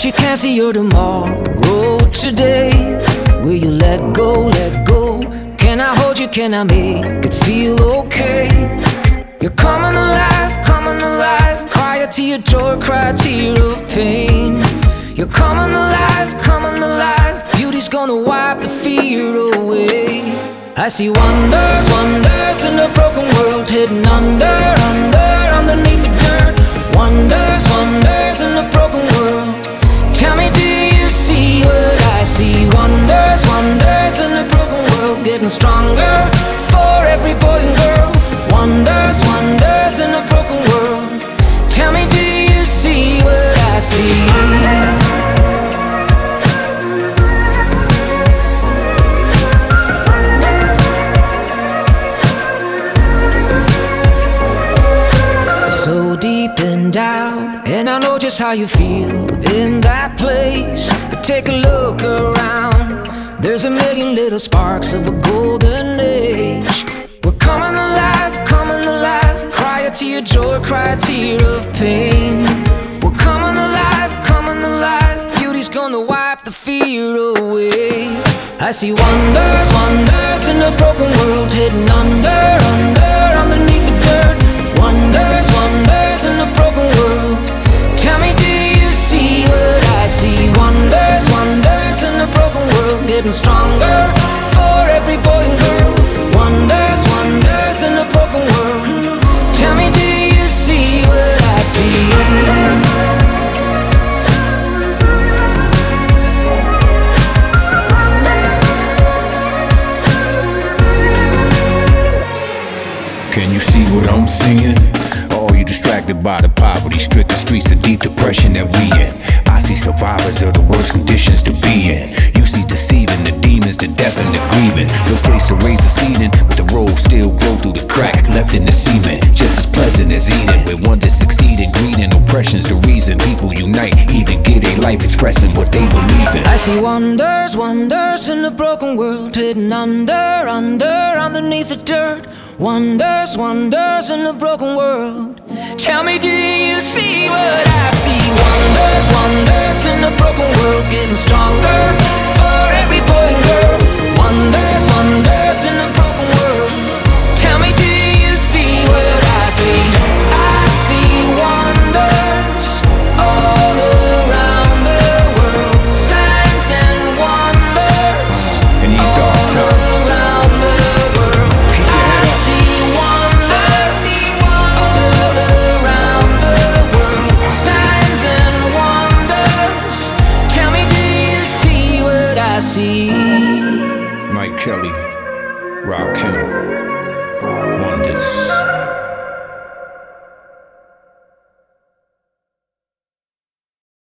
but you can't see your tomorrow today. Will you let go, let go? Can I hold you, can I make it feel okay? You're coming alive, cry a tear of joy, cry a tear of pain. You're coming alive, beauty's gonna wipe the fear away. I see wonders, wonders in a broken world, hidden under, underneath the dirt. Wonders, wonders in a broken world. Tell me, do you see what I see? Wonders, wonders in a broken world, getting stronger for every boy and girl. Wonders, wonders in a broken world. Tell me, do you see what I see? So deep and out, and I know just how you feel in that place. But take a look around, there's a million little sparks of a golden age. We're coming alive, cry a tear of joy, cry a tear of pain. We're coming alive, beauty's gonna wipe the fear away. I see wonders, wonders in a broken world, hidden under, underneath the dirt. Wonders, wonders in a broken world. Tell me, do you see what I see? Wonders, wonders in a broken world, getting stronger for every boy and girl. Wonders, wonders in a broken world. Tell me, do you see what I see? Can you see what I'm seeing? Or you distracted by the poverty-stricken streets of deep depression that we in? I see survivors of the worst conditions to be in. You see deceiving the demons, the deaf and the grieving. No place to raise a seeding, but the road still grow through the crack left in the cement. Just as pleasant as eating. When one that succeeded, greed and oppression's the reason people unite, even give their life expressing what they believe in. I see wonders, wonders in a broken world, hidden under, underneath the dirt. Wonders, wonders in a broken world. Tell me, do you see what I see? Wonders, wonders in a broken world, getting stronger for every boy and girl. Wonders, wonders in a broken world. Tell me, do you see what I see? I see wonders all around the world. Signs and wonders In these dark all times, around the world. keep your head I up. see wonders all around the world. Signs and wonders. Tell me, do you see what I see? Mike Kelly, Rob Kim.